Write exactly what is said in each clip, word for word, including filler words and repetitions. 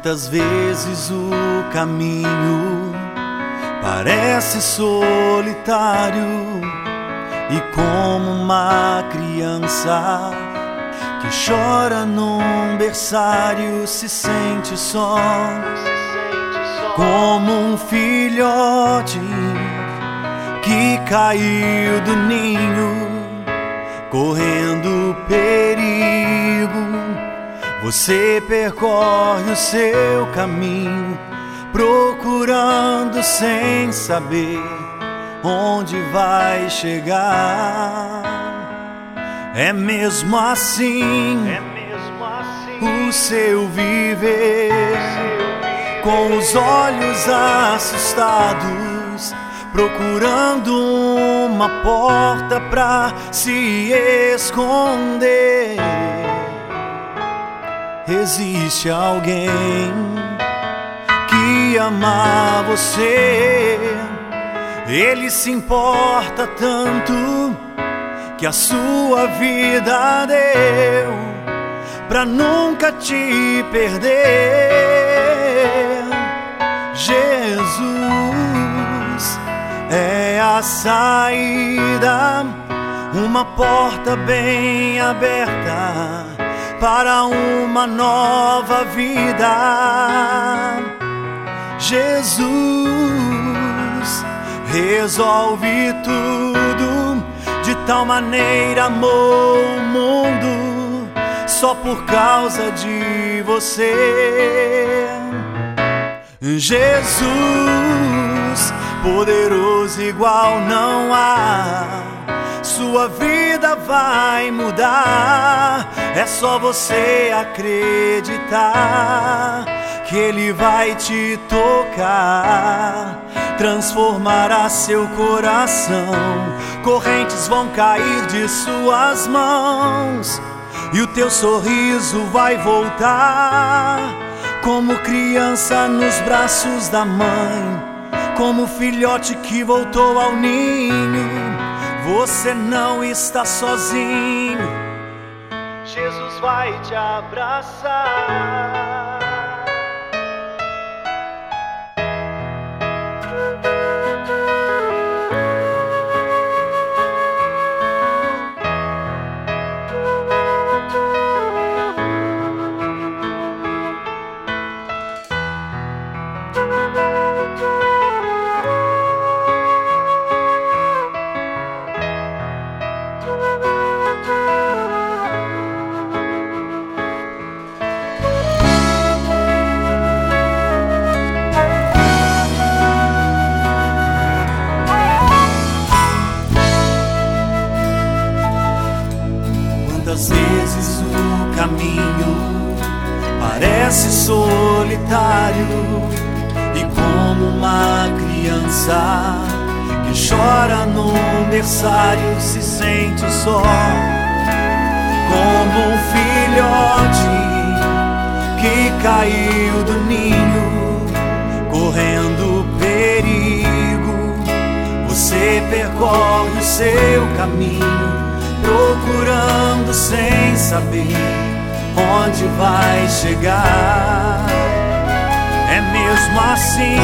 Quantas vezes o caminho parece solitário e como uma criança que chora num berçário se sente só, como um filhote que caiu do ninho, correndo perigo. Você percorre o seu caminho, procurando sem saber onde vai chegar. É mesmo assim, é mesmo assim o seu viver, com os olhos assustados, procurando uma porta pra se esconder. Existe alguém que ama você, ele se importa tanto que a sua vida deu pra nunca te perder. Jesus é a saída, uma porta bem aberta para uma nova vida. Jesus resolve tudo, de tal maneira amou o mundo, só por causa de você. Jesus, poderoso igual não há, sua vida vai mudar. É só você acreditar que Ele vai te tocar, transformará seu coração. Correntes vão cair de suas mãos e o teu sorriso vai voltar, como criança nos braços da mãe, como filhote que voltou ao ninho. Você não está sozinho, Jesus vai te abraçar. Quantas vezes o caminho parece solitário e como uma criança que chora num berçário se sente só, como um filhote que caiu do ninho, correndo perigo. Você percorre o seu caminho, procurando sem saber onde vai chegar. É mesmo assim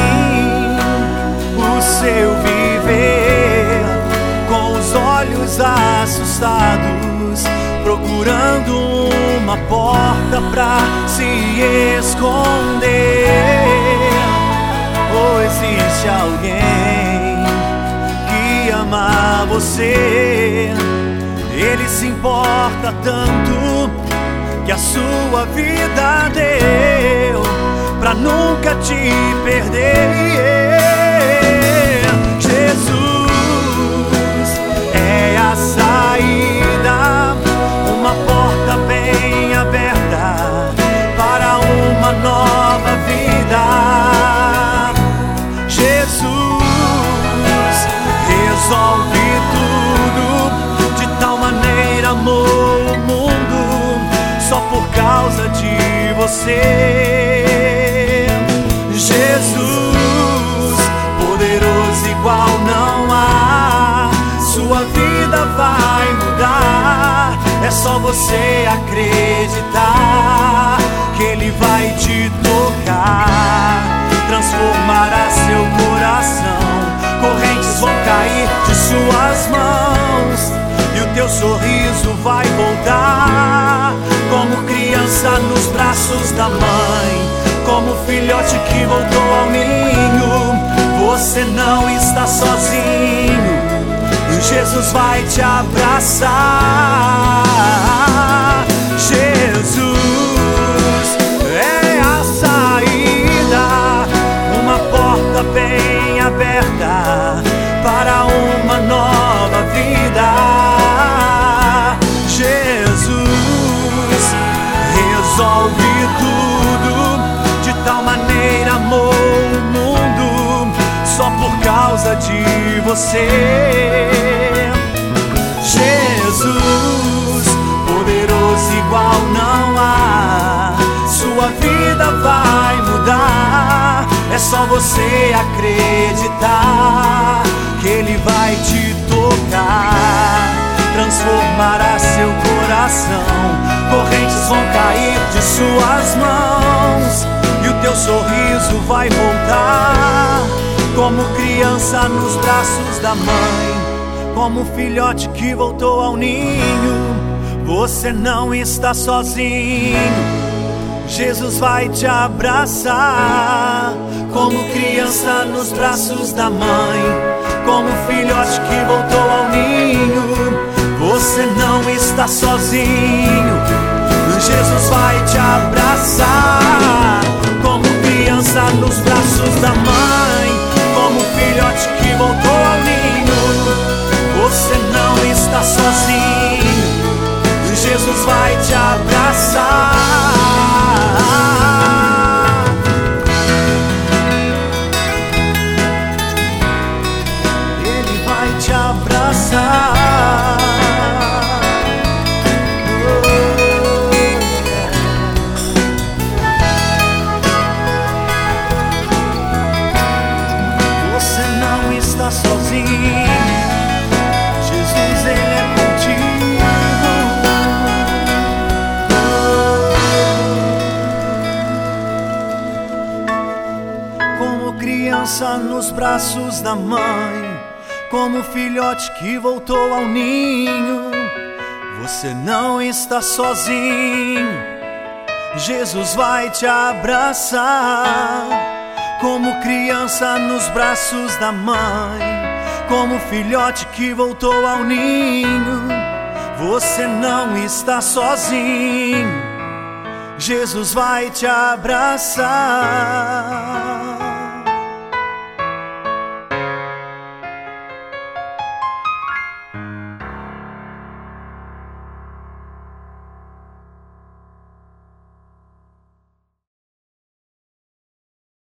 o seu viver, com os olhos assustados, procurando uma porta pra se esconder. Ou existe alguém que ama você, ele se importa tanto que a sua vida deu pra nunca te perder. Jesus é a saída, uma porta bem aberta para uma nova vida. Jesus resolve amou o mundo só por causa de você. Jesus, poderoso igual não há, sua vida vai mudar. É só você acreditar que Ele vai te tocar. vai voltar. Como criança nos braços da mãe, como filhote que voltou ao ninho. Você não está sozinho, Jesus vai te abraçar. Jesus é a saída, uma porta bem aberta para uma nova vida. Jesus resolve tudo, de tal maneira amou o mundo, só por causa de você. Jesus, poderoso igual não há, sua vida vai mudar. É só você acreditar que Ele vai te tocar, transformará seu coração, correntes vão cair de suas mãos e o teu sorriso vai voltar. Como criança nos braços da mãe, como filhote que voltou ao ninho. Você não está sozinho, Jesus vai te abraçar. Como criança nos braços da mãe, como filhote que voltou ao ninho. Você não está sozinho, Jesus vai te abraçar. Como criança nos braços da mãe, como filhote que voltou ao ninho. Você não está sozinho, Jesus vai te abraçar. Ele vai te abraçar. Você não está sozinho, Jesus, Ele é contigo. Como criança nos braços da mãe, como filhote que voltou ao ninho. Você não está sozinho, Jesus vai te abraçar. Como criança nos braços da mãe, como filhote que voltou ao ninho. Você não está sozinho, Jesus vai te abraçar.